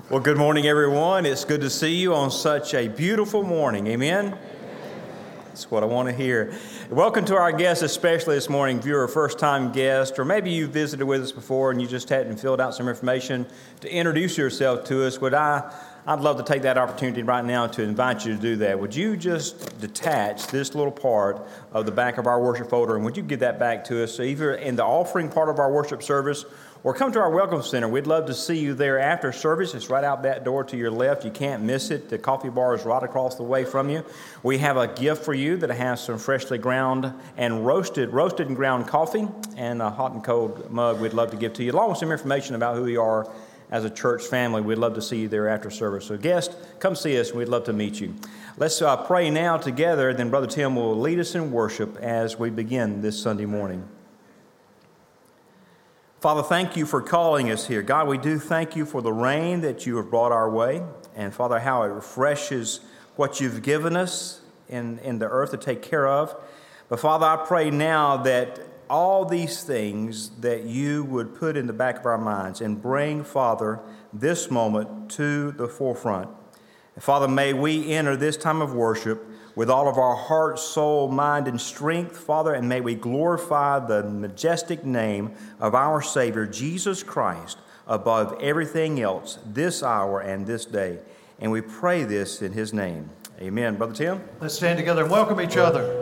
Well, good morning, everyone. It's good to see you on such a beautiful morning. Amen? That's what I want to hear. Welcome to our guests, especially this morning. If you're a first-time guest, or maybe you visited with us before and you just hadn't filled out some information to introduce yourself to us, I'd love to take that opportunity right now to invite you to do that. Would you just detach this little part of the back of our worship folder, and would you give that back to us? So either in the offering part of our worship service, or come to our Welcome Center. We'd love to see you there after service. It's right out that door to your left. You can't miss it. The coffee bar is right across the way from you. We have a gift for you that has some freshly ground and roasted and ground coffee, and a hot and cold mug we'd love to give to you, along with some information about who we are as a church family. We'd love to see you there after service. So guests, come see us. We'd love to meet you. Let's pray now together, then Brother Tim will lead us in worship as we begin this Sunday morning. Father, thank you for calling us here. God, we do thank you for the rain that you have brought our way. And Father, how it refreshes what you've given us in the earth to take care of. But Father, I pray now that all these things that you would put in the back of our minds and bring, Father, this moment to the forefront. And Father, may we enter this time of worship with all of our heart, soul, mind, and strength, Father, and may we glorify the majestic name of our Savior, Jesus Christ, above everything else this hour and this day. And we pray this in his name. Amen. Brother Tim? Let's stand together and welcome each other.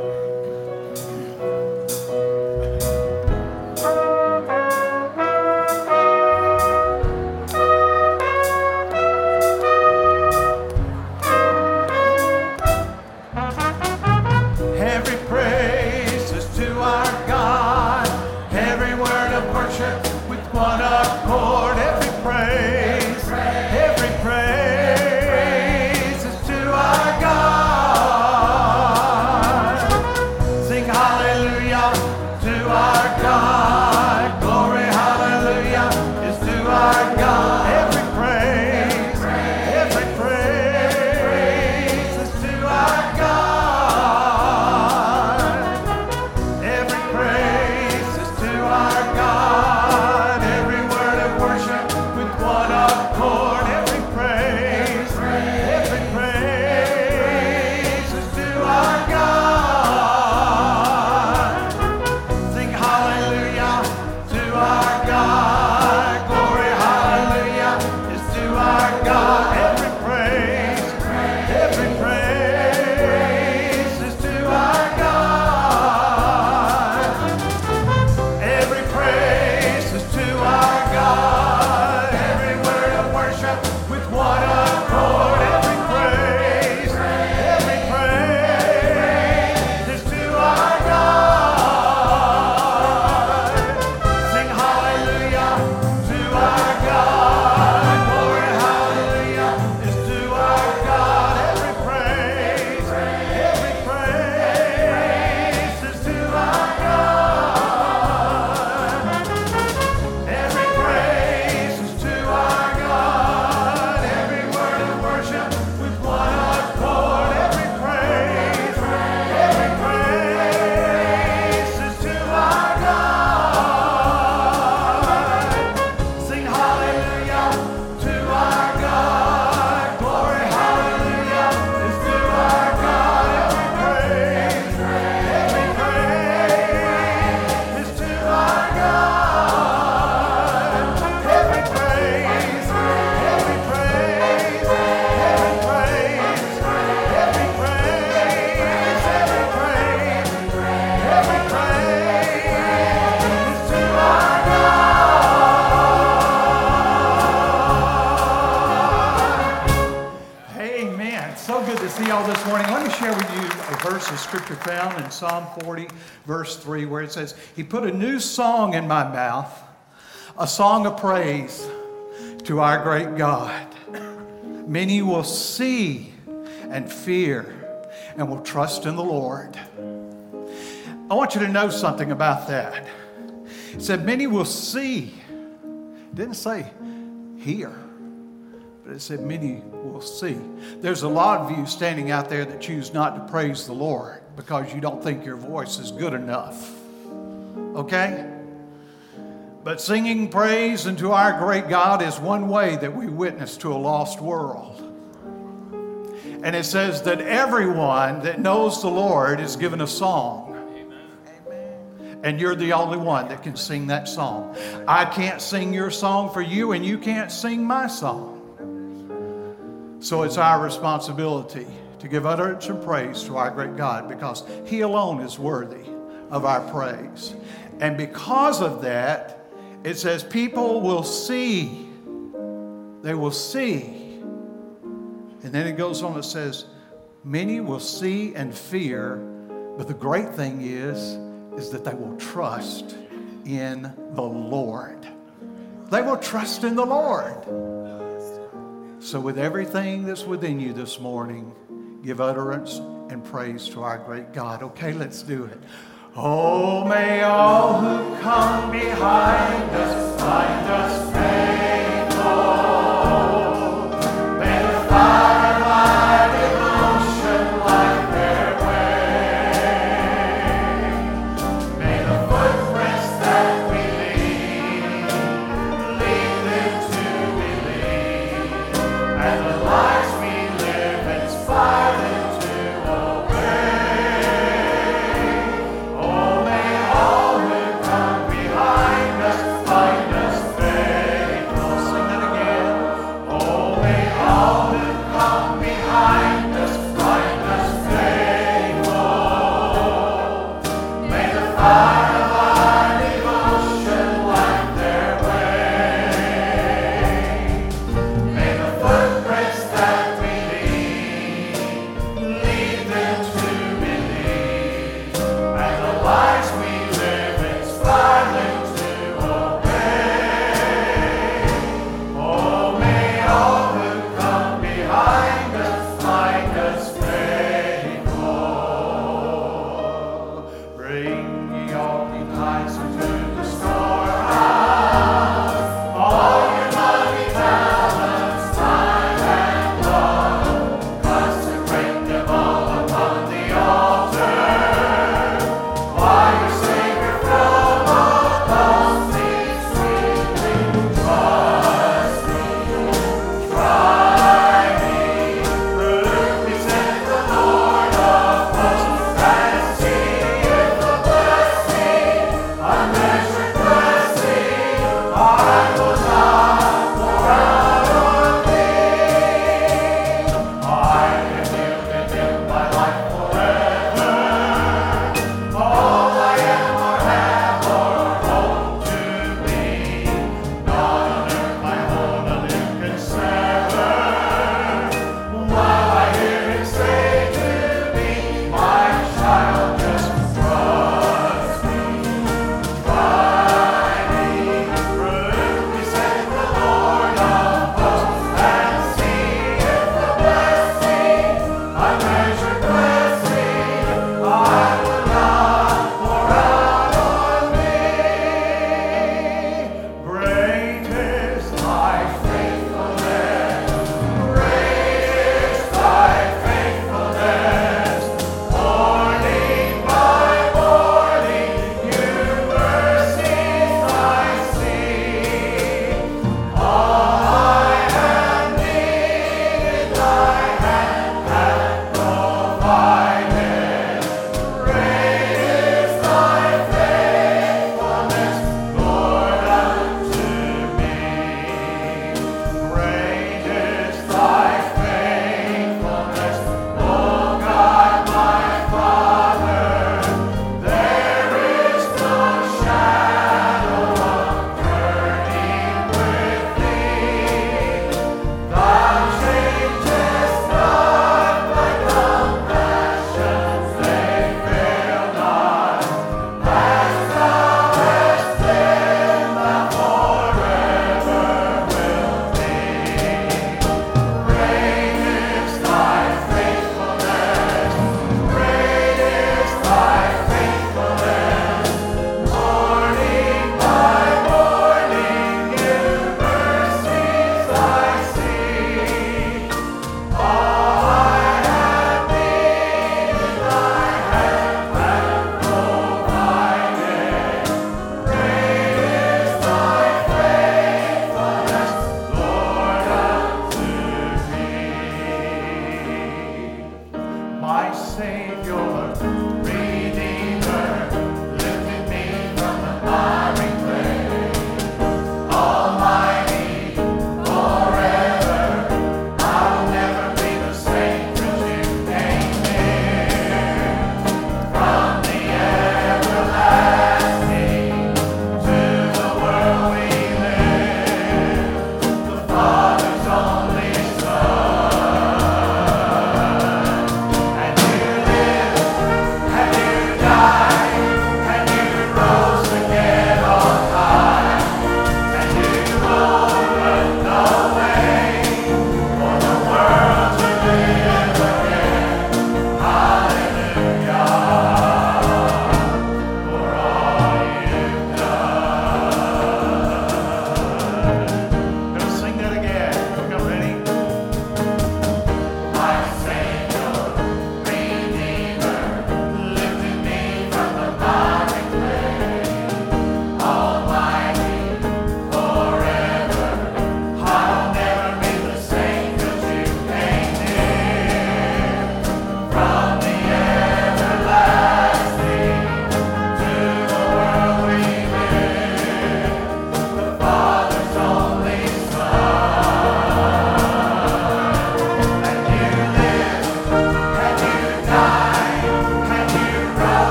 Scripture found in Psalm 40, verse 3, where it says, He put a new song in my mouth, a song of praise to our great God. Many will see and fear and will trust in the Lord. I want you to know something about that. It said, many will see. It didn't say hear. But it said many will see. There's a lot of you standing out there that choose not to praise the Lord because you don't think your voice is good enough. Okay? But singing praise unto our great God is one way that we witness to a lost world. And it says that everyone that knows the Lord is given a song. And you're the only one that can sing that song. I can't sing your song for you, and you can't sing my song. So it's our responsibility to give utterance and praise to our great God, because He alone is worthy of our praise. And because of that, it says people will see. They will see. And then it goes on, it says, many will see and fear, but the great thing is that they will trust in the Lord. They will trust in the Lord. So with everything that's within you this morning, give utterance and praise to our great God. Okay, let's do it. Oh, may all who come behind us find us faithful. May the fire of my devotion light their way. May the footprints that we lead them to believe, and the lives we live inspire them to obey. Oh, may all who come behind us find us faithful.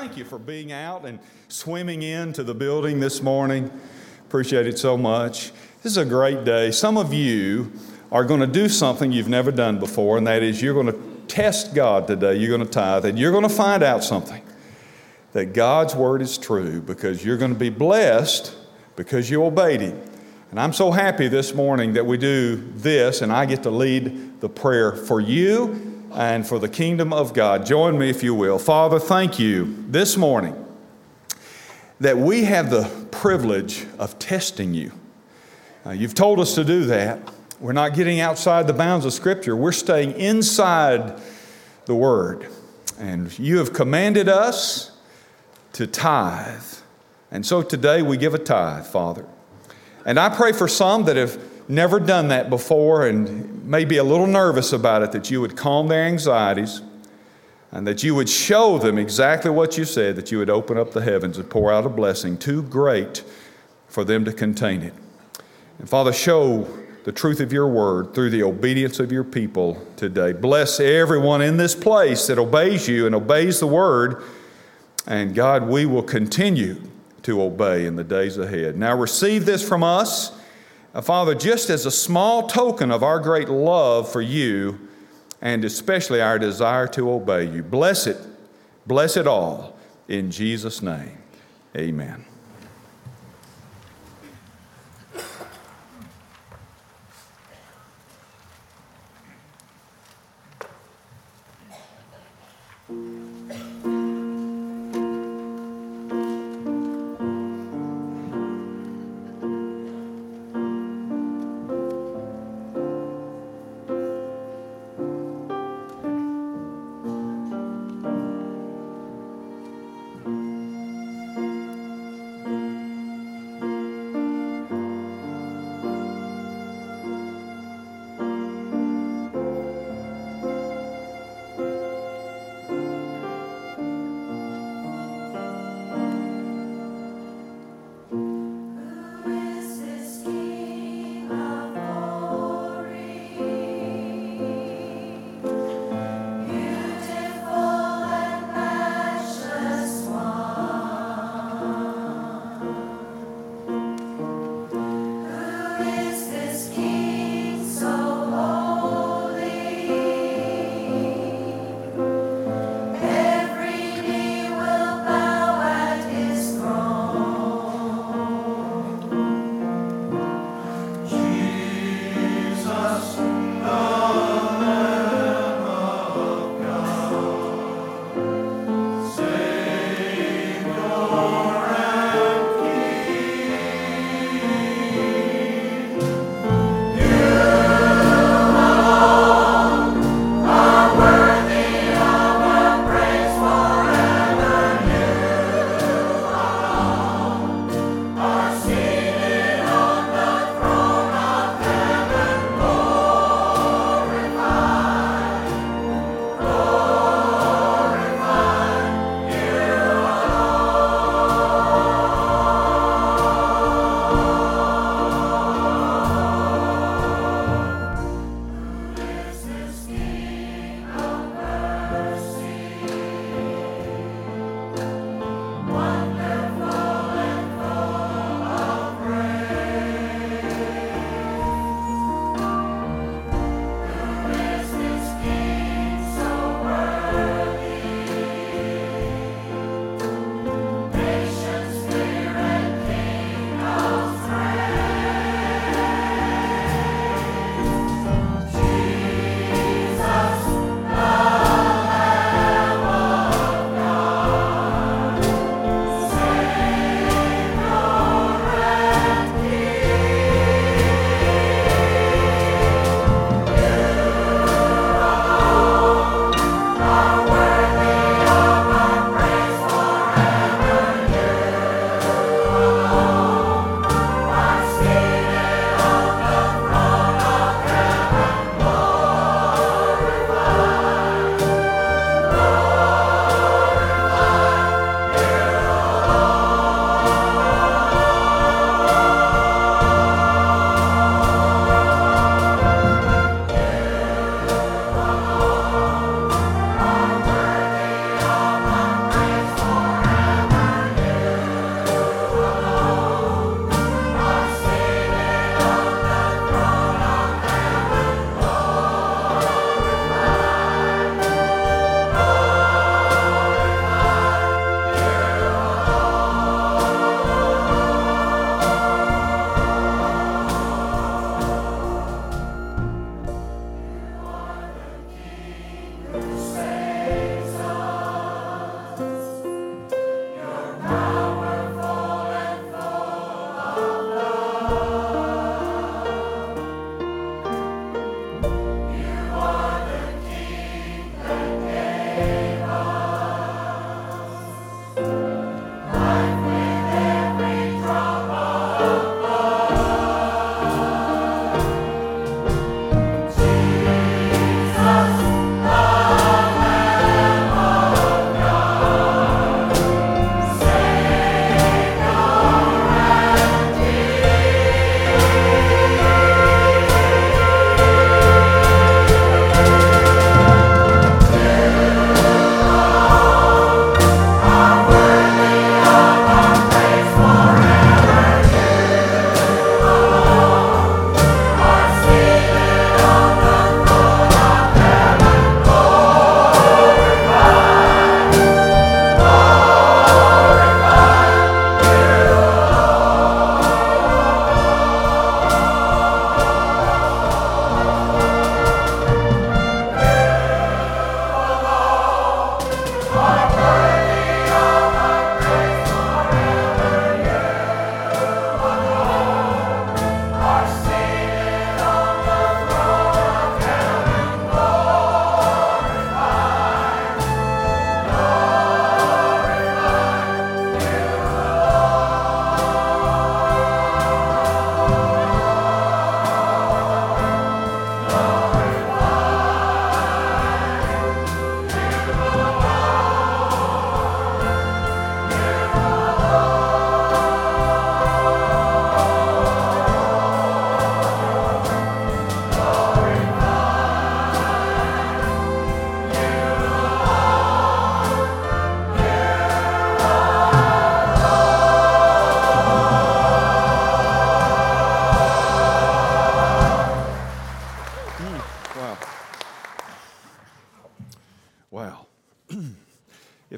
thank you for being out and swimming into the building this morning. Appreciate it so much. This is a great day. Some of you are going to do something you've never done before, and that is you're going to test God today. You're going to tithe, and you're going to find out something, that God's word is true, because you're going to be blessed because you obeyed Him. And I'm so happy this morning that we do this, and I get to lead the prayer for you and for the kingdom of God. Join me if you will. Father, thank you this morning that we have the privilege of testing you. You've told us to do that. We're not getting outside the bounds of Scripture. We're staying inside the Word. And you have commanded us to tithe. And so today we give a tithe, Father. And I pray for some that have never done that before and may be a little nervous about it, that you would calm their anxieties and that you would show them exactly what you said, that you would open up the heavens and pour out a blessing too great for them to contain it. And Father, show the truth of your word through the obedience of your people today. Bless everyone in this place that obeys you and obeys the word. And God, we will continue to obey in the days ahead. Now receive this from us, Father, just as a small token of our great love for you, and especially our desire to obey you. Bless it all, in Jesus' name. Amen.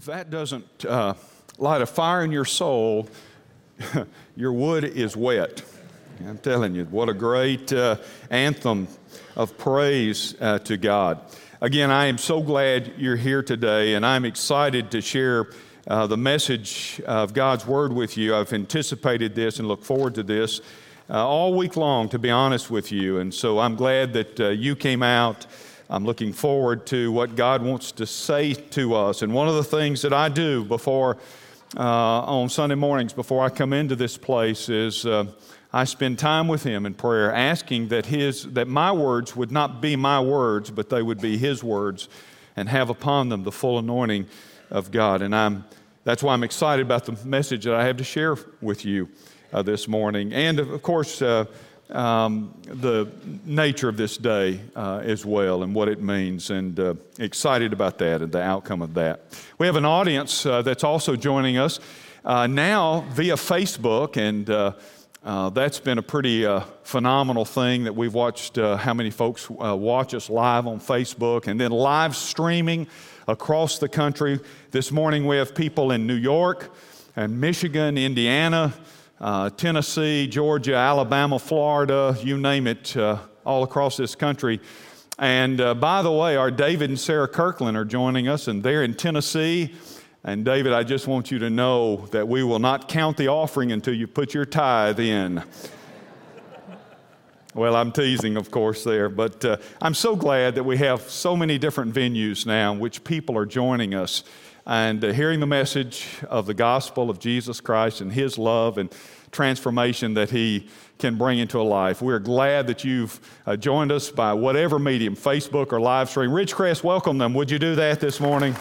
that doesn't light a fire in your soul, your wood is wet. I'm telling you, what a great anthem of praise to God. Again, I am so glad you're here today, and I'm excited to share the message of God's Word with you. I've anticipated this and look forward to this all week long, to be honest with you. And so I'm glad that you came out. I'm looking forward to what God wants to say to us. And one of the things that I do before, on Sunday mornings, before I come into this place is I spend time with Him in prayer, asking that my words would not be my words, but they would be His words and have upon them the full anointing of God. And that's why I'm excited about the message that I have to share with you this morning. And of course, the nature of this day as well and what it means, and excited about that and the outcome of that. We have an audience that's also joining us now via Facebook, and that's been a pretty phenomenal thing that we've watched how many folks watch us live on Facebook and then live streaming across the country. This morning we have people in New York and Michigan, Indiana, Tennessee, Georgia, Alabama, Florida, you name it, all across this country. And by the way, our David and Sarah Kirkland are joining us, and they're in Tennessee. And David, I just want you to know that we will not count the offering until you put your tithe in. Well, I'm teasing, of course, there, but I'm so glad that we have so many different venues now in which people are joining us and hearing the message of the gospel of Jesus Christ and His love and transformation that He can bring into a life. We're glad that you've joined us by whatever medium, Facebook or live stream. Ridgecrest, welcome them. Would you do that this morning?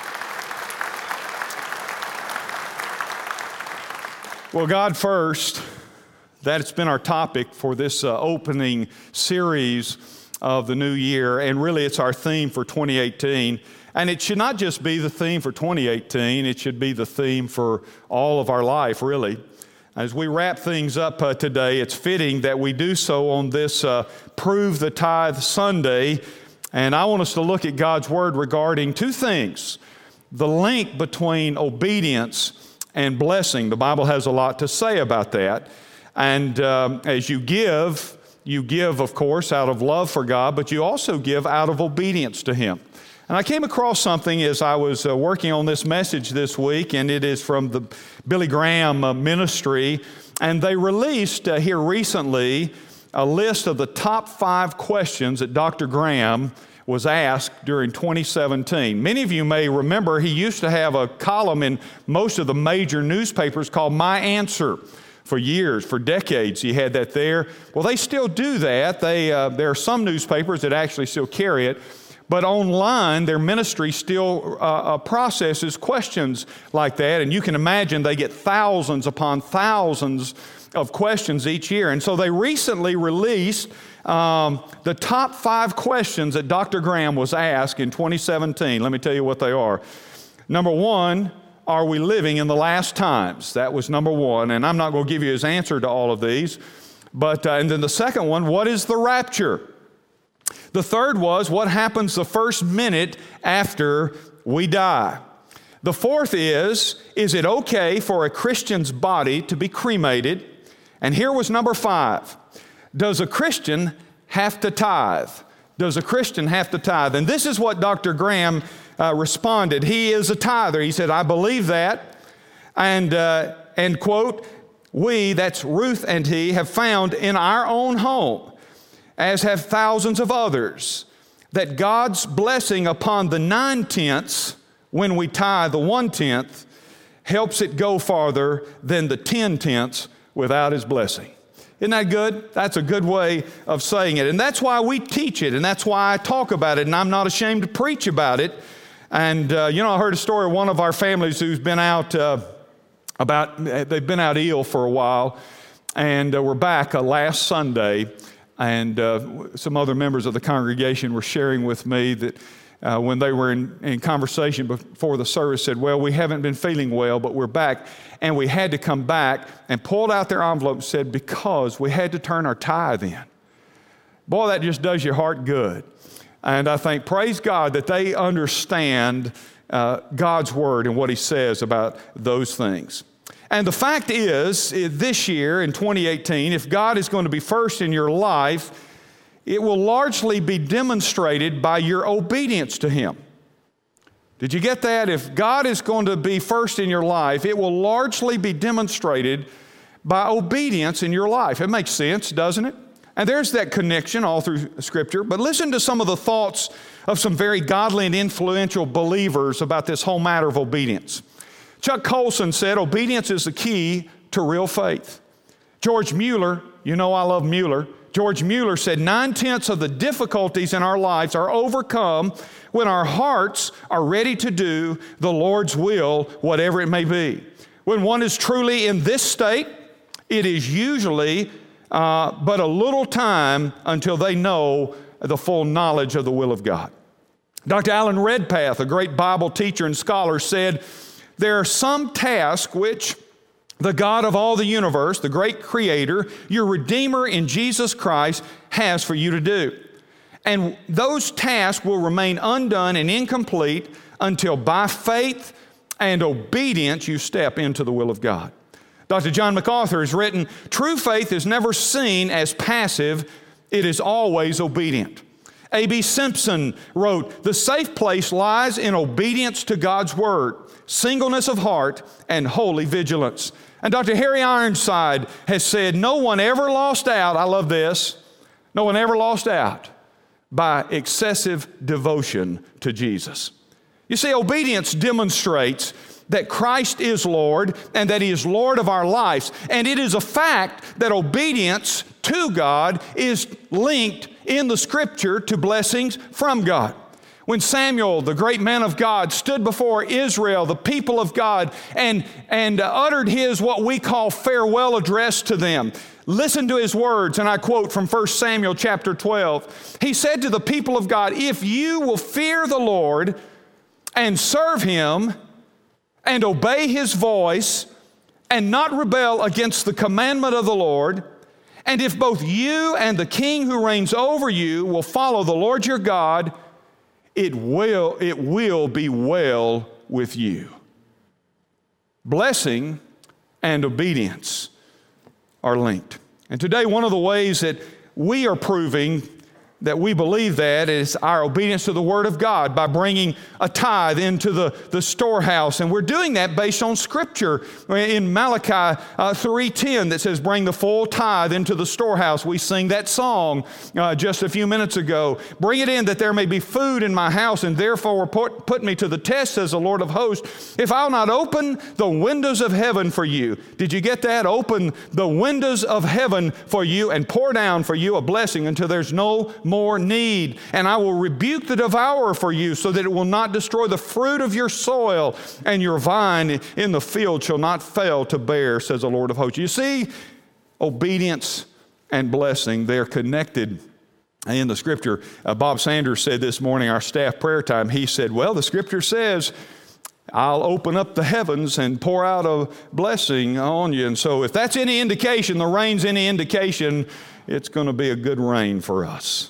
Well, God first, that's been our topic for this opening series of the new year, and really it's our theme for 2018. And it should not just be the theme for 2018, it should be the theme for all of our life, really. As we wrap things up today, it's fitting that we do so on this Prove the Tithe Sunday. And I want us to look at God's Word regarding two things: the link between obedience and blessing. The Bible has a lot to say about that. And as you give, of course, out of love for God, but you also give out of obedience to Him. And I came across something as I was working on this message this week, and it is from the Billy Graham ministry. And they released here recently a list of the top 5 questions that Dr. Graham was asked during 2017. Many of you may remember he used to have a column in most of the major newspapers called My Answer. For years, for decades, he had that there. Well, they still do that. There are some newspapers that actually still carry it. But online, their ministry still processes questions like that. And you can imagine they get thousands upon thousands of questions each year. And so they recently released the top 5 questions that Dr. Graham was asked in 2017. Let me tell you what they are. Number 1, are we living in the last times? That was number 1. And I'm not going to give you his answer to all of these. But and then the second one, what is the rapture? The third was, what happens the first minute after we die? The fourth is it okay for a Christian's body to be cremated? And here was number 5. Does a Christian have to tithe? Does a Christian have to tithe? And this is what Dr. Graham responded. He is a tither. He said, I believe that. And quote, we, that's Ruth and he, have found in our own home, as have thousands of others, that God's blessing upon the 9/10 when we tithe the 1/10 helps it go farther than the 10/10 without His blessing. Isn't that good? That's a good way of saying it. And that's why we teach it, and that's why I talk about it, and I'm not ashamed to preach about it. And, I heard a story of one of our families who's been out they've been out ill for a while, and we're back last Sunday. And some other members of the congregation were sharing with me that when they were in conversation before the service said, well, we haven't been feeling well, but we're back. And we had to come back, and pulled out their envelope and said, because we had to turn our tithe in. Boy, that just does your heart good. And I think, praise God, that they understand God's Word and what He says about those things. And the fact is, this year in 2018, if God is going to be first in your life, it will largely be demonstrated by your obedience to Him. Did you get that? If God is going to be first in your life, it will largely be demonstrated by obedience in your life. It makes sense, doesn't it? And there's that connection all through Scripture. But listen to some of the thoughts of some very godly and influential believers about this whole matter of obedience. Chuck Colson said, obedience is the key to real faith. George Mueller, you know I love Mueller. George Mueller said, 9/10 of the difficulties in our lives are overcome when our hearts are ready to do the Lord's will, whatever it may be. When one is truly in this state, it is usually but a little time until they know the full knowledge of the will of God. Dr. Alan Redpath, a great Bible teacher and scholar, said, there are some tasks which the God of all the universe, the great Creator, your Redeemer in Jesus Christ, has for you to do. And those tasks will remain undone and incomplete until by faith and obedience you step into the will of God. Dr. John MacArthur has written, true faith is never seen as passive, it is always obedient. A.B. Simpson wrote, the safe place lies in obedience to God's Word, singleness of heart, and holy vigilance. And Dr. Harry Ironside has said, no one ever lost out, I love this, no one ever lost out by excessive devotion to Jesus. You see, obedience demonstrates that Christ is Lord and that He is Lord of our lives. And it is a fact that obedience to God is linked in the Scripture to blessings from God. When Samuel, the great man of God, stood before Israel, the people of God, and uttered his what we call farewell address to them, listen to his words, and I quote from 1 Samuel chapter 12. He said to the people of God, if you will fear the Lord and serve Him and obey His voice and not rebel against the commandment of the Lord, and if both you and the king who reigns over you will follow the Lord your God, it will be well with you. Blessing and obedience are linked. And today, one of the ways that we are proving that we believe that is our obedience to the Word of God by bringing a tithe into the storehouse. And we're doing that based on Scripture in Malachi 3:10 that says, bring the full tithe into the storehouse. We sing that song just a few minutes ago. Bring it in that there may be food in my house, and therefore put me to the test, says the Lord of hosts, if I'll not open the windows of heaven for you. Did you get that? Open the windows of heaven for you and pour down for you a blessing until there's no more need. And I will rebuke the devourer for you so that it will not destroy the fruit of your soil, and your vine in the field shall not fail to bear, says the Lord of hosts. You see, obedience and blessing, they're connected in the Scripture. Bob Sanders said this morning, our staff prayer time, he said, well, the Scripture says, I'll open up the heavens and pour out a blessing on you. And so if that's any indication, the rain's any indication, it's going to be a good rain for us.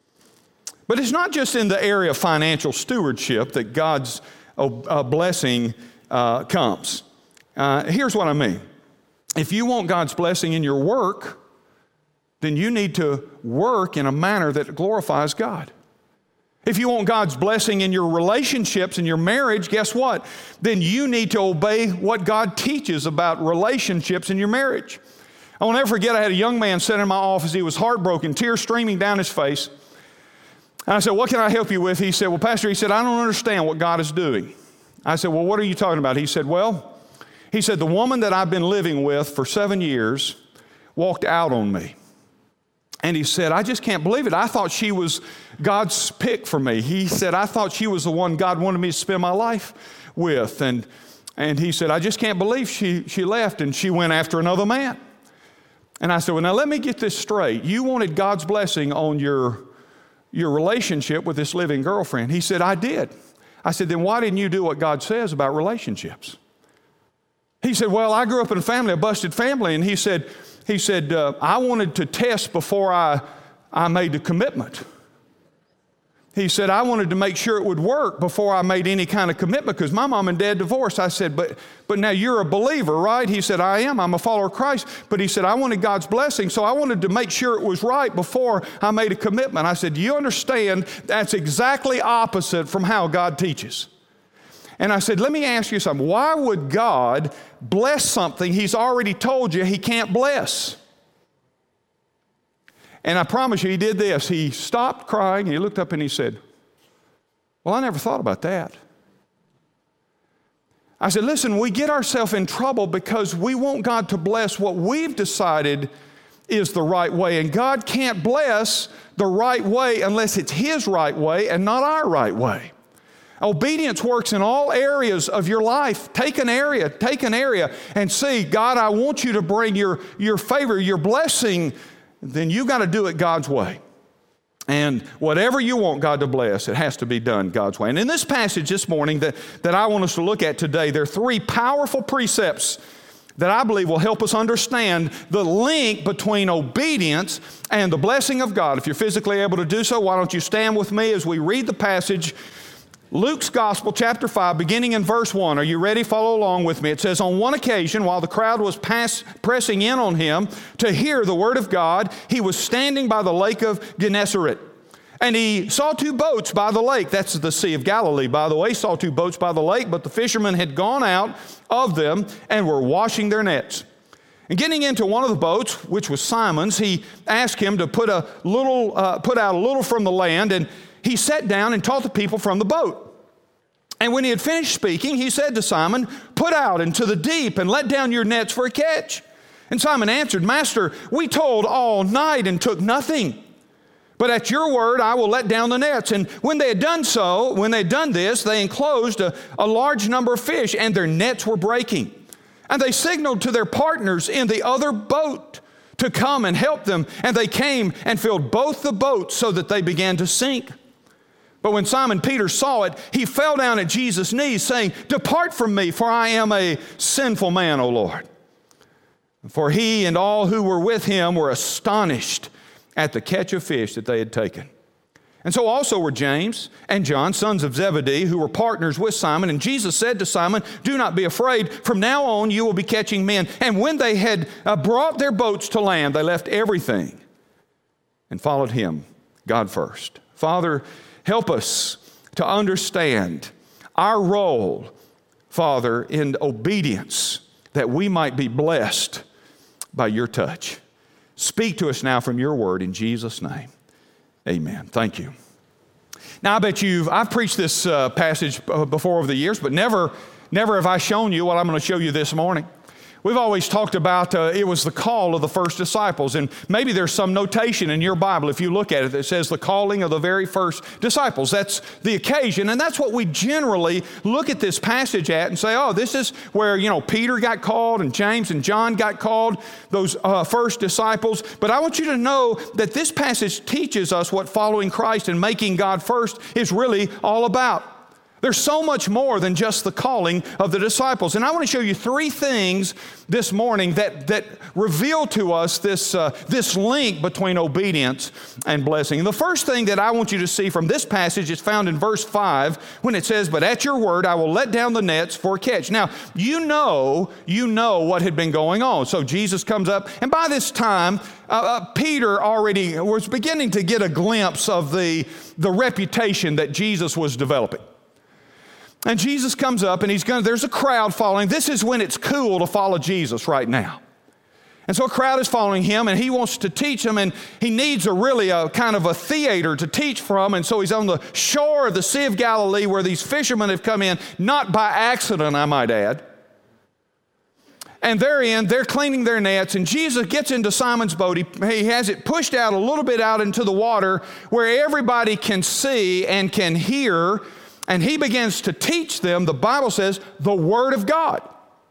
But it's not just in the area of financial stewardship that God's blessing comes. Here's what I mean. If you want God's blessing in your work, then you need to work in a manner that glorifies God. If you want God's blessing in your relationships, in your marriage, guess what? Then you need to obey what God teaches about relationships in your marriage. I will never forget, I had a young man sitting in my office. He was heartbroken, tears streaming down his face. And I said, what can I help you with? He said, well, Pastor, he said, I don't understand what God is doing. I said, well, what are you talking about? He said, the woman that I've been living with for 7 years walked out on me. And he said, I just can't believe it. I thought she was God's pick for me. He said, I thought she was the one God wanted me to spend my life with. And he said, I just can't believe she left and she went after another man. And I said, well, now let me get this straight. You wanted God's blessing on your relationship with this living girlfriend. He said, I did. I said, then why didn't you do what God says about relationships? He said, well, I grew up in a busted family. And he said, I wanted to test before I made the commitment. He said, I wanted to make sure it would work before I made any kind of commitment because my mom and dad divorced. I said, but now you're a believer, right? He said, I am. I'm a follower of Christ. But he said, I wanted God's blessing, so I wanted to make sure it was right before I made a commitment. I said, do you understand that's exactly opposite from how God teaches? And I said, let me ask you something. Why would God bless something He's already told you He can't bless? And I promise you, he did this. He stopped crying, and he looked up and he said, well, I never thought about that. I said, listen, we get ourselves in trouble because we want God to bless what we've decided is the right way. And God can't bless the right way unless it's His right way and not our right way. Obedience works in all areas of your life. Take an area and see, God, I want you to bring your favor, your blessing. Then you got to do it God's way. And whatever you want God to bless, it has to be done God's way. And in this passage this morning that I want us to look at today, there are three powerful precepts that I believe will help us understand the link between obedience and the blessing of God. If you're physically able to do so, why don't you stand with me as we read the passage, Luke's Gospel, chapter 5, beginning in verse 1. Are you ready? Follow along with me. It says, on one occasion, while the crowd was pressing in on him to hear the word of God, he was standing by the lake of Gennesaret. And he saw two boats by the lake. That's the Sea of Galilee, by the way. He saw two boats by the lake, but the fishermen had gone out of them and were washing their nets. And getting into one of the boats, which was Simon's, he asked him to put out a little from the land, and he sat down and taught the people from the boat. And when he had finished speaking, he said to Simon, put out into the deep and let down your nets for a catch. And Simon answered, Master, we toiled all night and took nothing. But at your word, I will let down the nets. And when they had done this, they enclosed a large number of fish, and their nets were breaking. And they signaled to their partners in the other boat to come and help them. And they came and filled both the boats so that they began to sink. But when Simon Peter saw it, he fell down at Jesus' knees, saying, depart from me, for I am a sinful man, O Lord. For he and all who were with him were astonished at the catch of fish that they had taken. And so also were James and John, sons of Zebedee, who were partners with Simon. And Jesus said to Simon, do not be afraid. From now on you will be catching men. And when they had brought their boats to land, they left everything and followed him, God first. Father, help us to understand our role, Father, in obedience, that we might be blessed by your touch. Speak to us now from your word in Jesus' name. Amen. Thank you. Now, I bet I've preached this passage before over the years, but never have I shown you what I'm going to show you this morning. We've always talked about it was the call of the first disciples, and maybe there's some notation in your Bible, if you look at it, that says the calling of the very first disciples. That's the occasion, and that's what we generally look at this passage at and say, oh, this is where, Peter got called and James and John got called, those first disciples. But I want you to know that this passage teaches us what following Christ and making God first is really all about. There's so much more than just the calling of the disciples. And I want to show you three things this morning that reveal to us this link between obedience and blessing. And the first thing that I want you to see from this passage is found in verse 5 when it says, but at your word I will let down the nets for a catch. Now, you know what had been going on. So Jesus comes up, and by this time, Peter already was beginning to get a glimpse of the reputation that Jesus was developing. And Jesus comes up and there's a crowd following. This is when it's cool to follow Jesus right now. And so a crowd is following him, and he wants to teach them, and he needs a kind of a theater to teach from. And so he's on the shore of the Sea of Galilee where these fishermen have come in, not by accident, I might add. And they're cleaning their nets, and Jesus gets into Simon's boat. He has it pushed out a little bit out into the water where everybody can see and can hear. And he begins to teach them, the Bible says, the Word of God.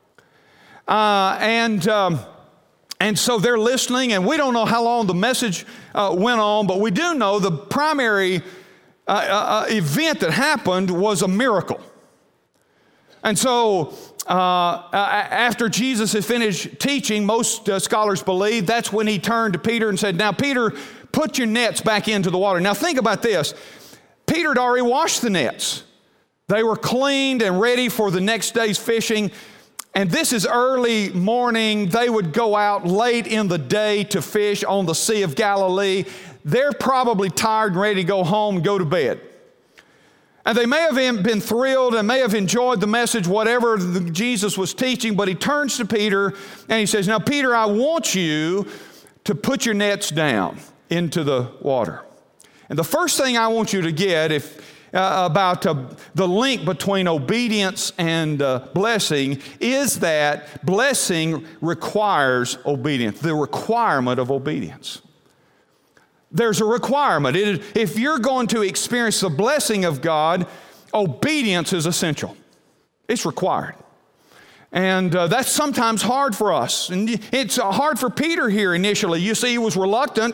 And so they're listening, and we don't know how long the message went on, but we do know the primary event that happened was a miracle. And so after Jesus had finished teaching, most scholars believe that's when he turned to Peter and said, now, Peter, put your nets back into the water. Now, think about this. Peter had already washed the nets. They were cleaned and ready for the next day's fishing. And this is early morning. They would go out late in the day to fish on the Sea of Galilee. They're probably tired and ready to go home and go to bed. And they may have been thrilled and may have enjoyed the message, whatever Jesus was teaching, but he turns to Peter and he says, now, Peter, I want you to put your nets down into the water. And the first thing I want you to get about the link between obedience and blessing is that blessing requires obedience, the requirement of obedience. There's a requirement. If you're going to experience the blessing of God, obedience is essential. It's required. And that's sometimes hard for us. And it's hard for Peter here initially. You see, he was reluctant.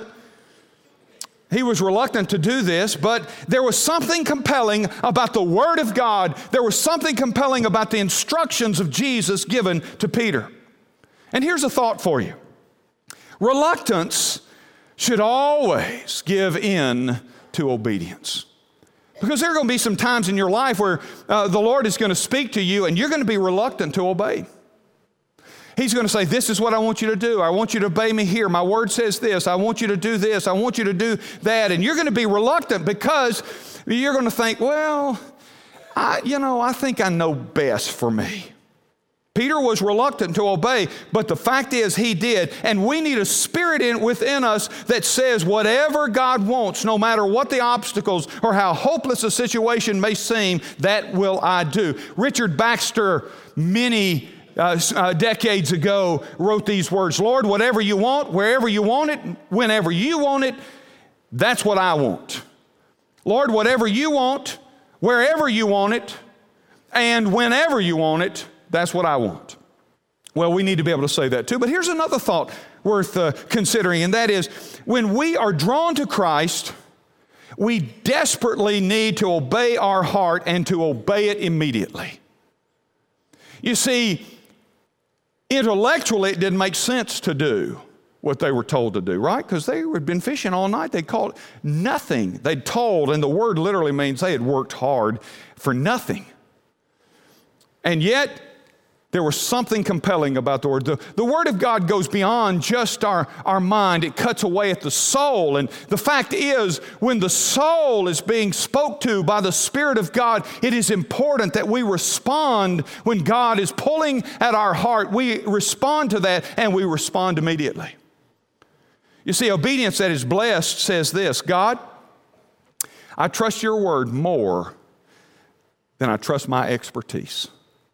He was reluctant to do this, but there was something compelling about the Word of God. There was something compelling about the instructions of Jesus given to Peter. And here's a thought for you. Reluctance should always give in to obedience. Because there are going to be some times in your life where the Lord is going to speak to you and you're going to be reluctant to obey. He's going to say, this is what I want you to do. I want you to obey me here. My word says this. I want you to do this. I want you to do that. And you're going to be reluctant because you're going to think, well, I think I know best for me. Peter was reluctant to obey, but the fact is he did. And we need a spirit within us that says whatever God wants, no matter what the obstacles or how hopeless a situation may seem, that will I do. Richard Baxter, many decades ago, wrote these words, Lord, whatever you want, wherever you want it, whenever you want it, that's what I want. Lord, whatever you want, wherever you want it, and whenever you want it, that's what I want. Well, we need to be able to say that too. But here's another thought worth considering, and that is when we are drawn to Christ, we desperately need to obey our heart and to obey it immediately. You see, intellectually, it didn't make sense to do what they were told to do, right? Because they had been fishing all night. They caught nothing. They'd told, and the word literally means they had worked hard for nothing. And yet, there was something compelling about the Word. The Word of God goes beyond just our mind. It cuts away at the soul. And the fact is, when the soul is being spoke to by the Spirit of God, it is important that we respond when God is pulling at our heart. We respond to that, and we respond immediately. You see, obedience that is blessed says this, God, I trust your Word more than I trust my expertise.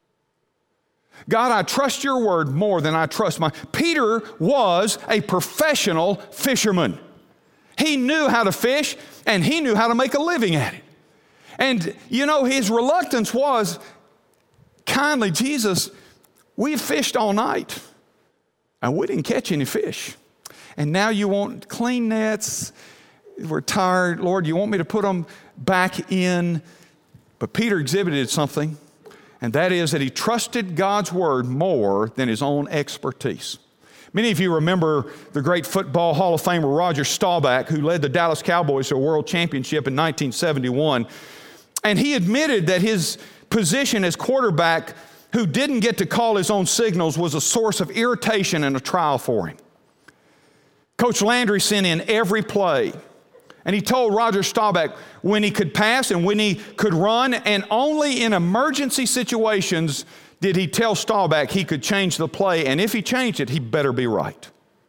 God, I trust your word more than I trust my... Peter was a professional fisherman. He knew how to fish, and he knew how to make a living at it. And, his reluctance was, kindly, Jesus, we've fished all night, and we didn't catch any fish. And now you want clean nets. We're tired. Lord, you want me to put them back in? But Peter exhibited something. And that is that he trusted God's word more than his own expertise. Many of you remember the great football Hall of Famer Roger Staubach, who led the Dallas Cowboys to a world championship in 1971. And he admitted that his position as quarterback, who didn't get to call his own signals, was a source of irritation and a trial for him. Coach Landry sent in every play. And he told Roger Staubach when he could pass and when he could run, and only in emergency situations did he tell Staubach he could change the play, and if he changed it, he better be right.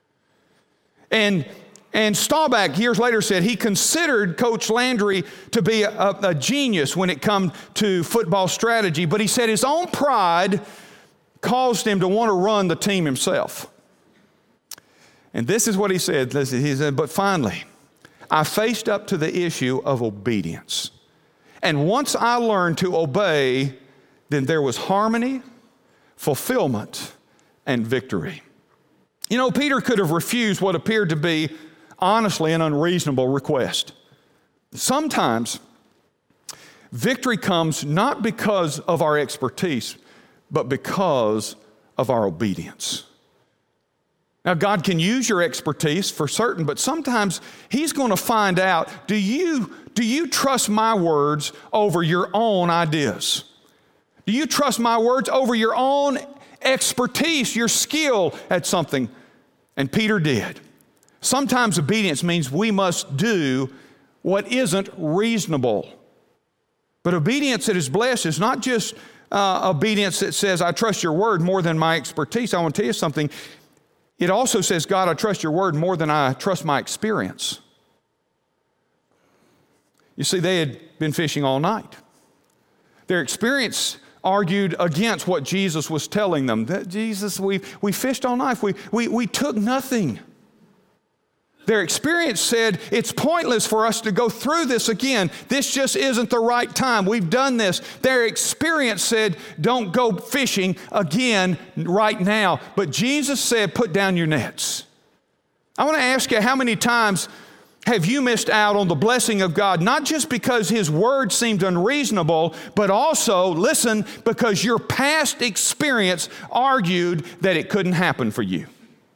And Staubach years later said he considered Coach Landry to be a genius when it come to football strategy, but he said his own pride caused him to want to run the team himself. And this is what he said. He said, but finally, I faced up to the issue of obedience. And once I learned to obey, then there was harmony, fulfillment, and victory. Peter could have refused what appeared to be honestly an unreasonable request. Sometimes victory comes not because of our expertise, but because of our obedience. Now, God can use your expertise for certain, but sometimes He's going to find out, do you trust my words over your own ideas? Do you trust my words over your own expertise, your skill at something? And Peter did. Sometimes obedience means we must do what isn't reasonable. But obedience that is blessed is not just obedience that says, I trust your word more than my expertise. I want to tell you something. It also says, God, I trust your word more than I trust my experience. You see, they had been fishing all night. Their experience argued against what Jesus was telling them. That Jesus, we fished all night. We took nothing. Their experience said, it's pointless for us to go through this again. This just isn't the right time. We've done this. Their experience said, don't go fishing again right now. But Jesus said, put down your nets. I want to ask you, how many times have you missed out on the blessing of God, not just because His word seemed unreasonable, but also, listen, because your past experience argued that it couldn't happen for you?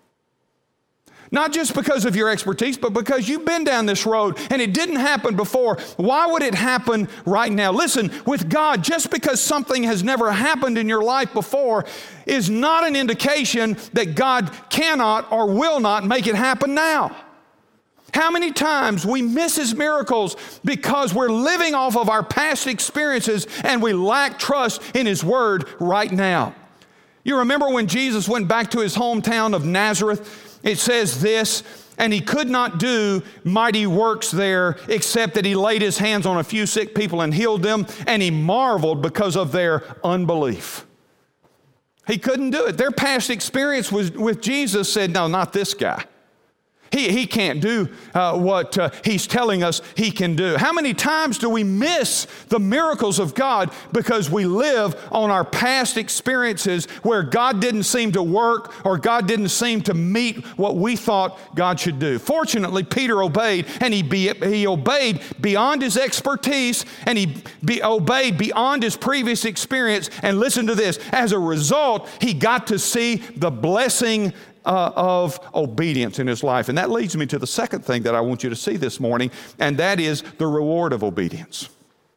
Not just because of your expertise, but because you've been down this road and it didn't happen before. Why would it happen right now? Listen, with God, just because something has never happened in your life before is not an indication that God cannot or will not make it happen now. How many times we miss His miracles because we're living off of our past experiences and we lack trust in His word right now. You remember when Jesus went back to His hometown of Nazareth? It says this, and He could not do mighty works there except that He laid His hands on a few sick people and healed them, and He marveled because of their unbelief. He couldn't do it. Their past experience with Jesus said, no, not this guy. He can't do what He's telling us He can do. How many times do we miss the miracles of God because we live on our past experiences where God didn't seem to work or God didn't seem to meet what we thought God should do? Fortunately, Peter obeyed, and he obeyed beyond his expertise, and he obeyed beyond his previous experience. And listen to this, as a result, he got to see the blessing of obedience in his life. And that leads me to the second thing that I want you to see this morning, and that is the reward of obedience.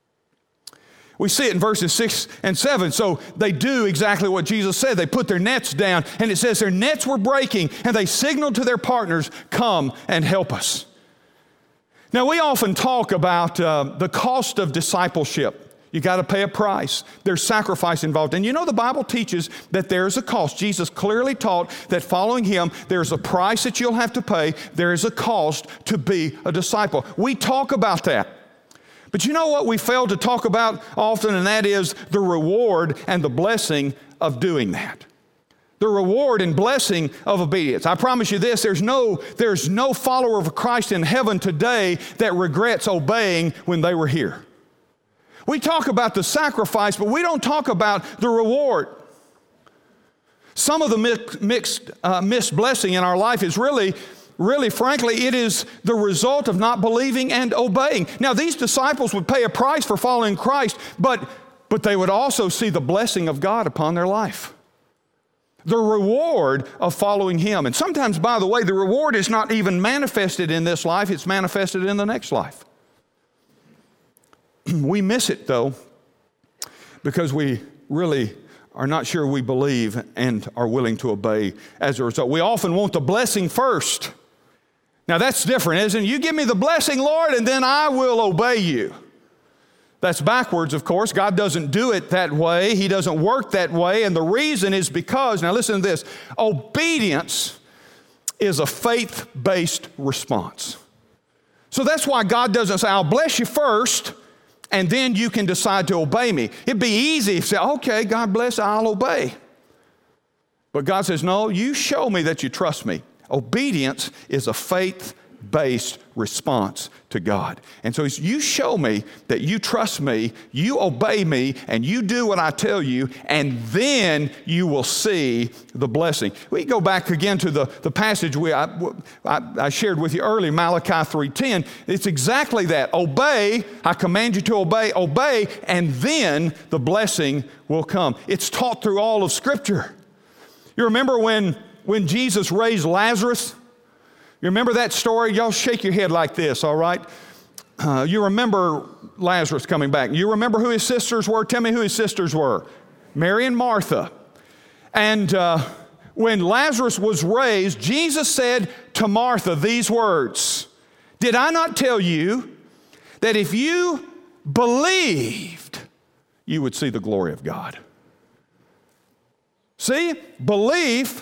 We see it in verses 6 and 7. So they do exactly what Jesus said. They put their nets down, and it says their nets were breaking, and they signaled to their partners, come and help us. Now, we often talk about the cost of discipleship. You got to pay a price. There's sacrifice involved. And you know the Bible teaches that there's a cost. Jesus clearly taught that following Him, there's a price that you'll have to pay. There is a cost to be a disciple. We talk about that. But you know what we fail to talk about often, and that is the reward and the blessing of doing that. The reward and blessing of obedience. I promise you this, there's no follower of Christ in heaven today that regrets obeying when they were here. We talk about the sacrifice, but we don't talk about the reward. Some of the missed blessing in our life is really, frankly, it is the result of not believing and obeying. Now, these disciples would pay a price for following Christ, but they would also see the blessing of God upon their life. The reward of following Him. And sometimes, by the way, the reward is not even manifested in this life, it's manifested in the next life. We miss it, though, because we really are not sure we believe and are willing to obey as a result. We often want the blessing first. Now, that's different, isn't it? You give me the blessing, Lord, and then I will obey you. That's backwards, of course. God doesn't do it that way. He doesn't work that way. And the reason is because, now listen to this, obedience is a faith-based response. So that's why God doesn't say, I'll bless you first, and then you can decide to obey me. It'd be easy if you say, okay, God bless, I'll obey. But God says, no, you show me that you trust me. Obedience is a faith-based response to God. And so you show me that you trust me, you obey me, and you do what I tell you, and then you will see the blessing. We go back again to the passage I shared with you earlier, Malachi 3:10. It's exactly that. Obey, I command you to obey, and then the blessing will come. It's taught through all of Scripture. You remember when when Jesus raised Lazarus? You remember that story? Y'all shake your head like this, all right? You remember Lazarus coming back. You remember who his sisters were? Tell me who his sisters were. Mary and Martha. And when Lazarus was raised, Jesus said to Martha these words, "Did I not tell you that if you believed, you would see the glory of God?" See, belief,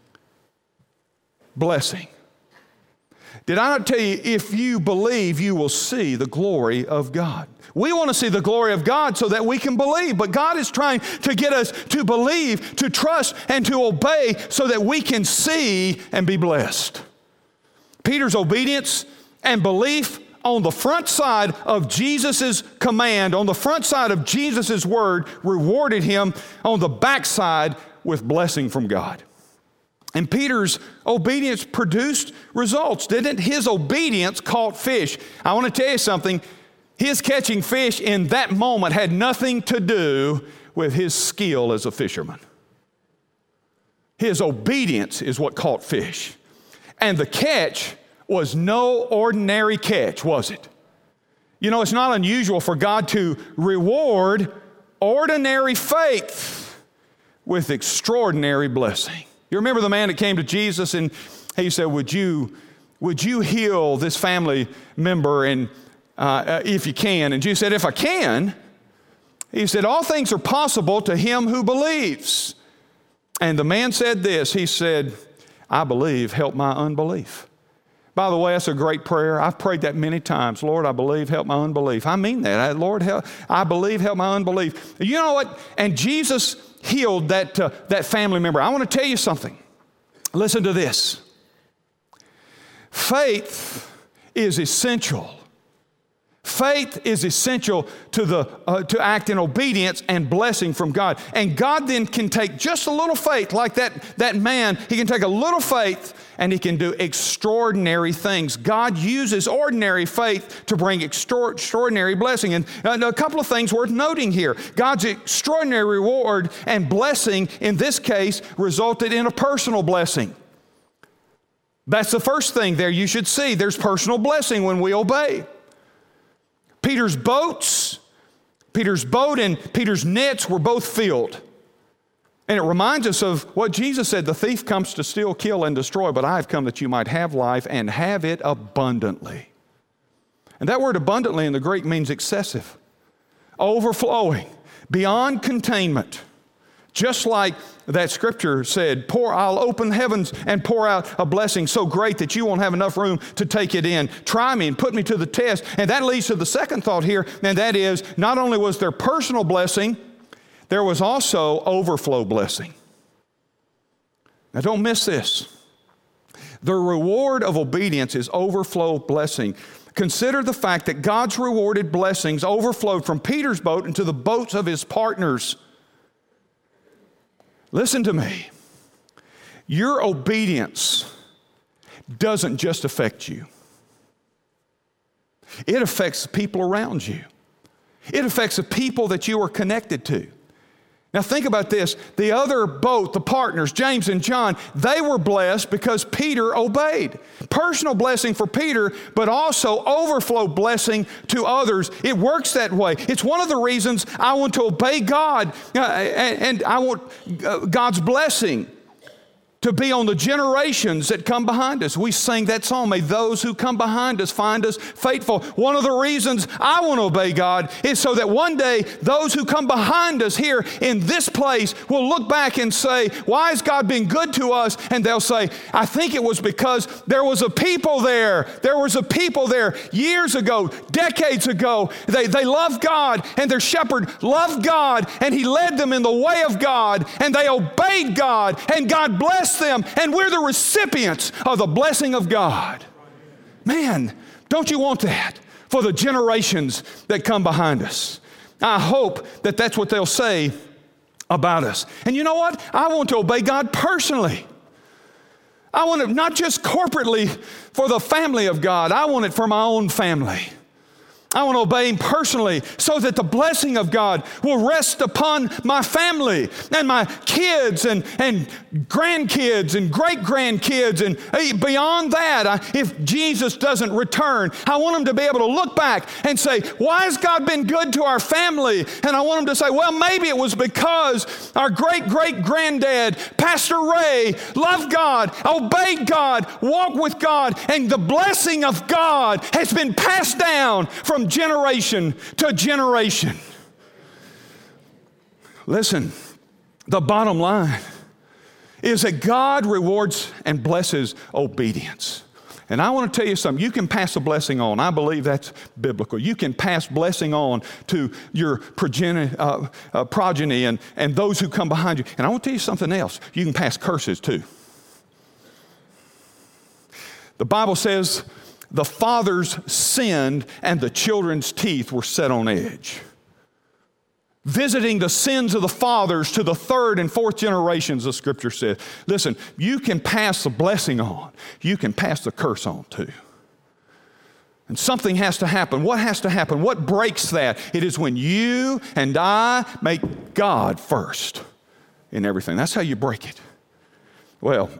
blessing. Did I not tell you, if you believe, you will see the glory of God? We want to see the glory of God so that we can believe, but God is trying to get us to believe, to trust, and to obey so that we can see and be blessed. Peter's obedience and belief on the front side of Jesus' command, on the front side of Jesus' word, rewarded him on the backside with blessing from God. And Peter's obedience produced results, didn't it? His obedience caught fish. I want to tell you something. His catching fish in that moment had nothing to do with his skill as a fisherman. His obedience is what caught fish. And the catch was no ordinary catch, was it? You know, it's not unusual for God to reward ordinary faith with extraordinary blessing. You remember the man that came to Jesus and he said, would you heal this family member and if you can? And Jesus said, if I can. He said, all things are possible to him who believes. And the man said this, he said, I believe, help my unbelief. By the way, that's a great prayer. I've prayed that many times. Lord, I believe, help my unbelief. I mean that. Lord, I believe, help my unbelief. You know what? And Jesus healed that family member. I want to tell you something. Listen to this. Faith is essential. Faith is essential to act in obedience and blessing from God. And God then can take just a little faith, like that man. He can take a little faith and he can do extraordinary things. God uses ordinary faith to bring extraordinary blessing. And a couple of things worth noting here. God's extraordinary reward and blessing in this case resulted in a personal blessing. That's the first thing there you should see. There's personal blessing when we obey. Peter's boat and Peter's nets were both filled. And it reminds us of what Jesus said, the thief comes to steal, kill, and destroy, but I have come that you might have life and have it abundantly. And that word abundantly in the Greek means excessive, overflowing, beyond containment. Just like that scripture said, I'll open heavens and pour out a blessing so great that you won't have enough room to take it in. Try me and put me to the test. And that leads to the second thought here, and that is, not only was there personal blessing, there was also overflow blessing. Now don't miss this. The reward of obedience is overflow blessing. Consider the fact that God's rewarded blessings overflowed from Peter's boat into the boats of his partners. Listen to me. Your obedience doesn't just affect you. It affects the people around you. It affects the people that you are connected to. Now think about this. The other boat, the partners, James and John, they were blessed because Peter obeyed. Personal blessing for Peter, but also overflow blessing to others. It works that way. It's one of the reasons I want to obey God and I want God's blessing to be on the generations that come behind us. We sing that song, may those who come behind us find us faithful. One of the reasons I want to obey God is so that one day those who come behind us here in this place will look back and say, why has God been good to us? And they'll say, I think it was because there was a people there. There was a people there years ago, decades ago. They loved God and their shepherd loved God and he led them in the way of God and they obeyed God and God blessed them, and we're the recipients of the blessing of God. Man, don't you want that for the generations that come behind us? I hope that that's what they'll say about us. And you know what? I want to obey God personally. I want it not just corporately for the family of God. I want it for my own family. I want to obey Him personally so that the blessing of God will rest upon my family and my kids and grandkids and great-grandkids. And beyond that, if Jesus doesn't return, I want them to be able to look back and say, why has God been good to our family? And I want them to say, well, maybe it was because our great-great-granddad, Pastor Ray, loved God, obeyed God, walked with God, and the blessing of God has been passed down from generation to generation. Listen, the bottom line is that God rewards and blesses obedience. And I want to tell you something. You can pass a blessing on. I believe that's biblical. You can pass blessing on to your progeny and those who come behind you. And I want to tell you something else. You can pass curses too. The Bible says the fathers sinned and the children's teeth were set on edge. Visiting the sins of the fathers to the third and fourth generations, the Scripture says. Listen, you can pass the blessing on. You can pass the curse on too. And something has to happen. What has to happen? What breaks that? It is when you and I make God first in everything. That's how you break it. Well,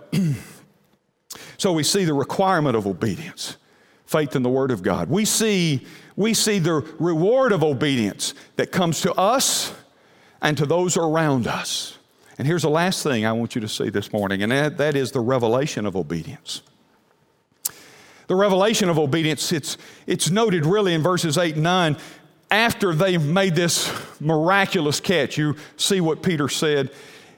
so we see the requirement of obedience. Faith in the Word of God. We see the reward of obedience that comes to us and to those around us. And here's the last thing I want you to see this morning, and that is the revelation of obedience. The revelation of obedience, it's noted really in verses 8 and 9. After they made this miraculous catch, you see what Peter said.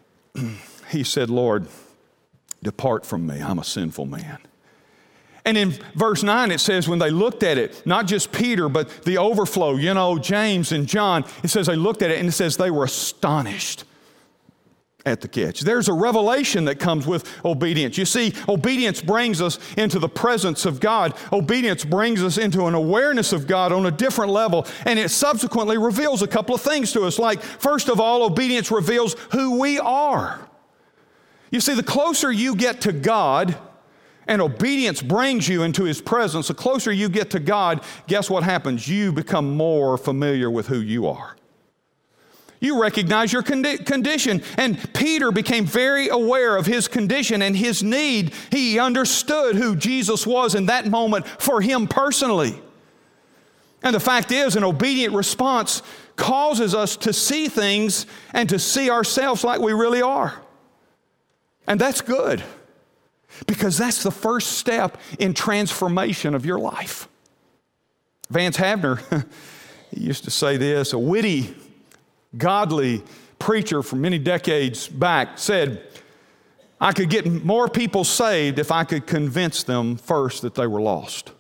He said, Lord, depart from me, I'm a sinful man. And in verse 9 it says when they looked at it, not just Peter, but the overflow, James and John, it says they looked at it and it says they were astonished at the catch. There's a revelation that comes with obedience. You see, obedience brings us into the presence of God. Obedience brings us into an awareness of God on a different level, and it subsequently reveals a couple of things to us. Like, first of all, obedience reveals who we are. You see, the closer you get to God, and obedience brings you into His presence, the closer you get to God, guess what happens? You become more familiar with who you are. You recognize your condition. And Peter became very aware of his condition and his need. He understood who Jesus was in that moment for him personally. And the fact is, an obedient response causes us to see things and to see ourselves like we really are. And that's good, because that's the first step in transformation of your life. Vance Havner, he used to say this, a witty, godly preacher from many decades back said, I could get more people saved if I could convince them first that they were lost.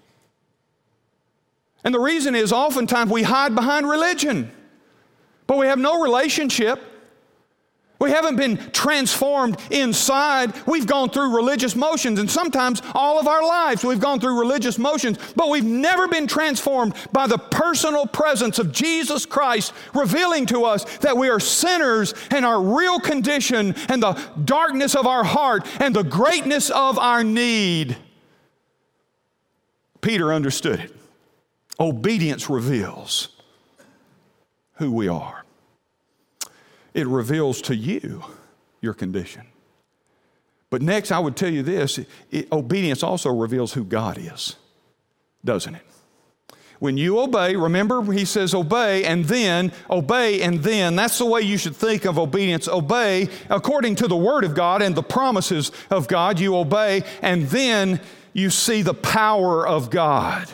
And the reason is oftentimes we hide behind religion, but we have no relationship. We haven't been transformed inside. We've gone through religious motions, and sometimes all of our lives we've gone through religious motions, but we've never been transformed by the personal presence of Jesus Christ revealing to us that we are sinners and our real condition and the darkness of our heart and the greatness of our need. Peter understood it. Obedience reveals who we are. It reveals to you your condition. But next, I would tell you this, obedience also reveals who God is, doesn't it? When you obey, remember he says obey and then, that's the way you should think of obedience. Obey according to the Word of God and the promises of God, you obey, and then you see the power of God.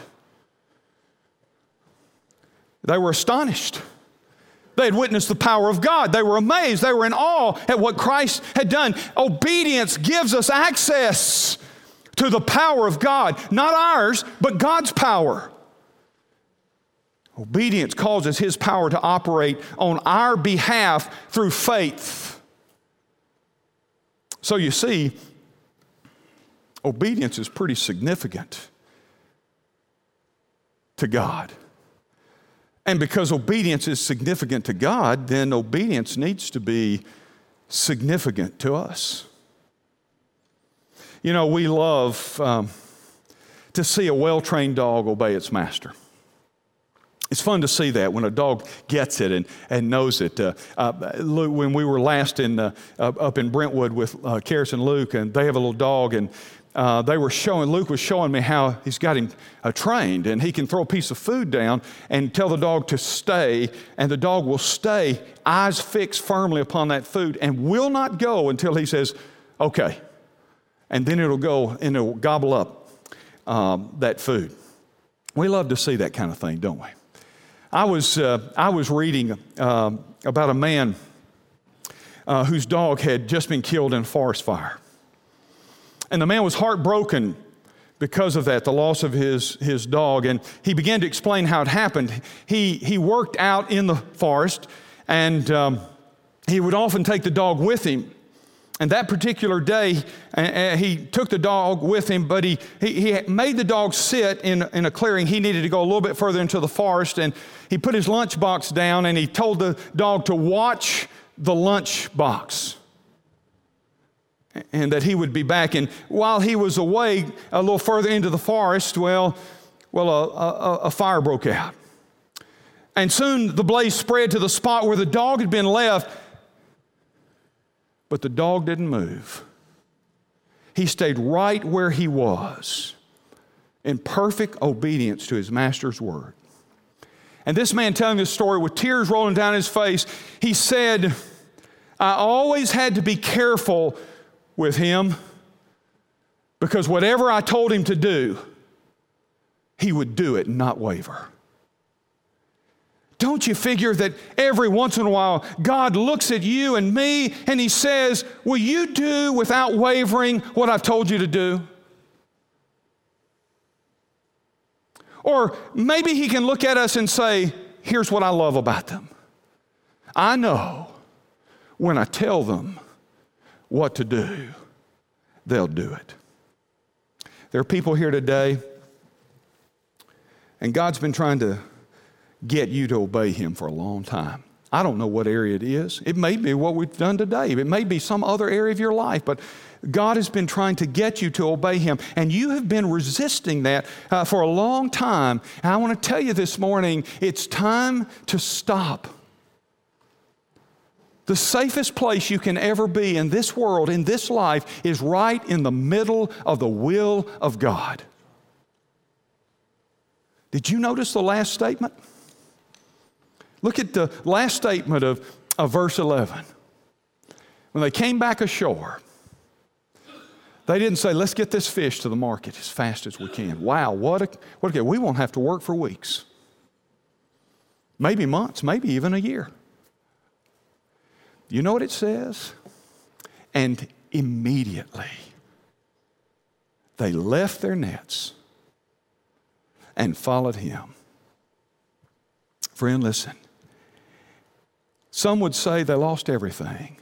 They were astonished. They had witnessed the power of God. They were amazed. They were in awe at what Christ had done. Obedience gives us access to the power of God. Not ours, but God's power. Obedience causes His power to operate on our behalf through faith. So you see, obedience is pretty significant to God. And because obedience is significant to God, then obedience needs to be significant to us. You know, we love to see a well-trained dog obey its master. It's fun to see that when a dog gets it and knows it. When we were last up in Brentwood with Karis and Luke, and they have a little dog, and Luke was showing me how he's got him trained, and he can throw a piece of food down and tell the dog to stay, and the dog will stay, eyes fixed firmly upon that food, and will not go until he says, okay. And then it'll go and it'll gobble up that food. We love to see that kind of thing, don't we? I was reading about a man whose dog had just been killed in a forest fire. And the man was heartbroken because of that, the loss of his dog. And he began to explain how it happened. He worked out in the forest, and he would often take the dog with him. And that particular day, he took the dog with him, but he made the dog sit in a clearing. He needed to go a little bit further into the forest, and he put his lunchbox down, and he told the dog to watch the lunchbox, and that he would be back. And while he was away a little further into the forest, a fire broke out. And soon the blaze spread to the spot where the dog had been left. But the dog didn't move. He stayed right where he was in perfect obedience to his master's word. And this man telling this story with tears rolling down his face, he said, I always had to be careful with him because whatever I told him to do, he would do it and not waver. Don't you figure that every once in a while God looks at you and me and He says, will you do without wavering what I've told you to do? Or maybe He can look at us and say, here's what I love about them. I know when I tell them what to do, they'll do it. There are people here today, and God's been trying to get you to obey Him for a long time. I don't know what area it is. It may be what we've done today. It may be some other area of your life, but God has been trying to get you to obey Him, and you have been resisting that for a long time. And I want to tell you this morning, it's time to stop. The safest place you can ever be in this world, in this life, is right in the middle of the will of God. Did you notice the last statement? Look at the last statement of verse 11. When they came back ashore, they didn't say, let's get this fish to the market as fast as we can. Wow, we won't have to work for weeks. Maybe months, maybe even a year. You know what it says? And immediately they left their nets and followed Him. Friend, listen. Some would say they lost everything.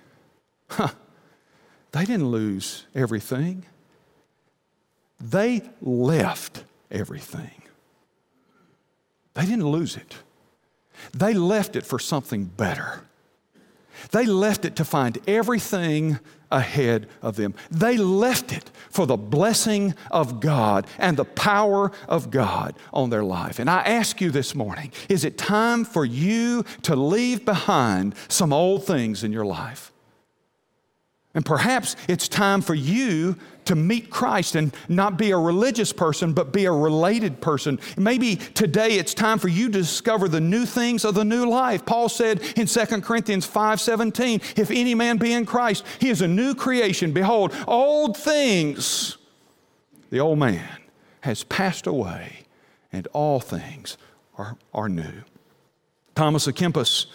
They didn't lose everything. They left everything. They didn't lose it. They left it for something better. They left it to find everything ahead of them. They left it for the blessing of God and the power of God on their life. And I ask you this morning, is it time for you to leave behind some old things in your life? And perhaps it's time for you to meet Christ and not be a religious person, but be a related person. Maybe today it's time for you to discover the new things of the new life. Paul said in 2 Corinthians 5:17, if any man be in Christ, he is a new creation. Behold, old things, the old man has passed away, and all things are new. Thomas à Kempis,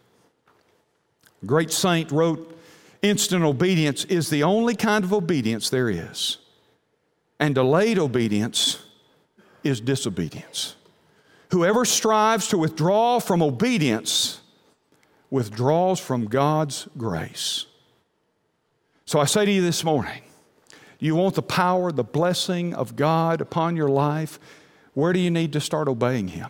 great saint, wrote, instant obedience is the only kind of obedience there is. And delayed obedience is disobedience. Whoever strives to withdraw from obedience withdraws from God's grace. So I say to you this morning, you want the power, the blessing of God upon your life? Where do you need to start obeying Him?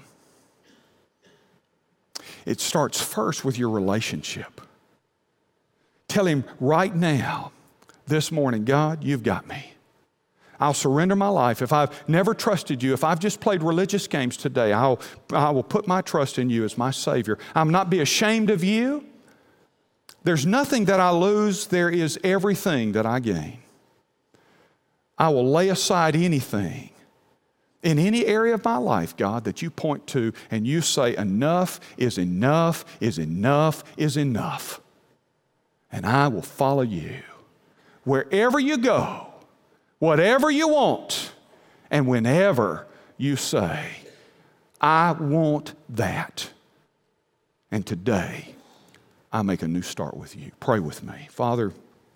It starts first with your relationship. Tell Him right now, this morning, God, you've got me. I'll surrender my life. If I've never trusted you, if I've just played religious games today, I will put my trust in you as my Savior. I'll not be ashamed of you. There's nothing that I lose. There is everything that I gain. I will lay aside anything in any area of my life, God, that you point to and you say enough is enough is enough is enough. And I will follow you wherever you go. Whatever you want, and whenever you say, I want that. And today, I make a new start with you. Pray with me. Father,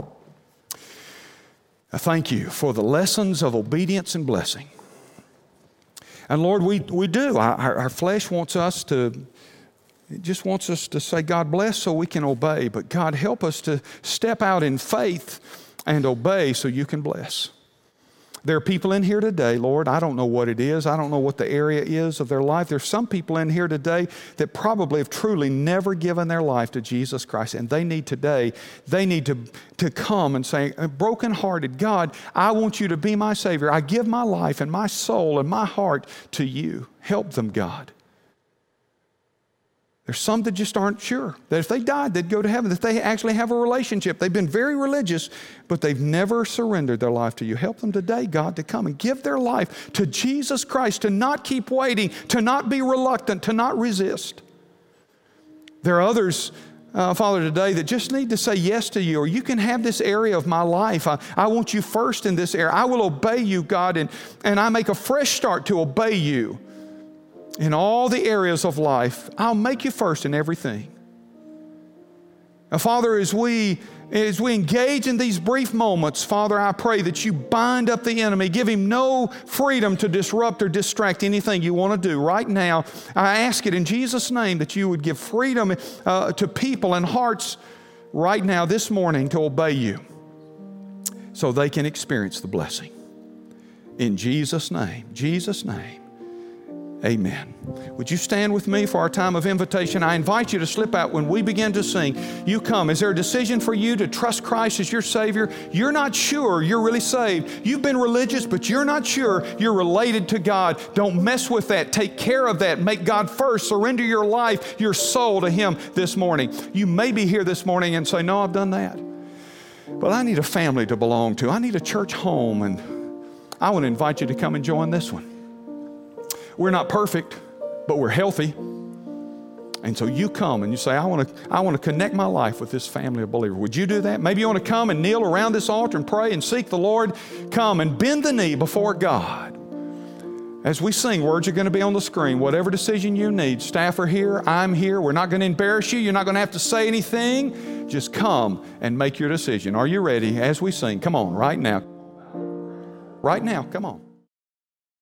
I thank you for the lessons of obedience and blessing. And Lord, we do. Our flesh wants us to, it just wants us to say, God bless so we can obey. But God, help us to step out in faith and obey so you can bless. There are people in here today, Lord, I don't know what it is. I don't know what the area is of their life. There's some people in here today that probably have truly never given their life to Jesus Christ. And they need to come and say, brokenhearted, God, I want you to be my Savior. I give my life and my soul and my heart to you. Help them, God. There's some that just aren't sure that if they died, they'd go to heaven, that they actually have a relationship. They've been very religious, but they've never surrendered their life to you. Help them today, God, to come and give their life to Jesus Christ, to not keep waiting, to not be reluctant, to not resist. There are others, Father, today that just need to say yes to you, or you can have this area of my life. I want you first in this area. I will obey you, God, and I make a fresh start to obey you. In all the areas of life, I'll make you first in everything. Now, Father, as we engage in these brief moments, Father, I pray that you bind up the enemy, give him no freedom to disrupt or distract anything you want to do. Right now, I ask it in Jesus' name that you would give freedom to people and hearts right now, this morning, to obey you so they can experience the blessing. In Jesus' name, amen. Would you stand with me for our time of invitation? I invite you to slip out when we begin to sing. You come. Is there a decision for you to trust Christ as your Savior? You're not sure you're really saved. You've been religious, but you're not sure you're related to God. Don't mess with that. Take care of that. Make God first. Surrender your life, your soul to Him this morning. You may be here this morning and say, no, I've done that. But I need a family to belong to. I need a church home, and I want to invite you to come and join this one. We're not perfect, but we're healthy. And so you come and you say, I want to connect my life with this family of believers. Would you do that? Maybe you want to come and kneel around this altar and pray and seek the Lord. Come and bend the knee before God. As we sing, words are going to be on the screen. Whatever decision you need, staff are here, I'm here. We're not going to embarrass you. You're not going to have to say anything. Just come and make your decision. Are you ready as we sing? Come on, right now. Right now, come on.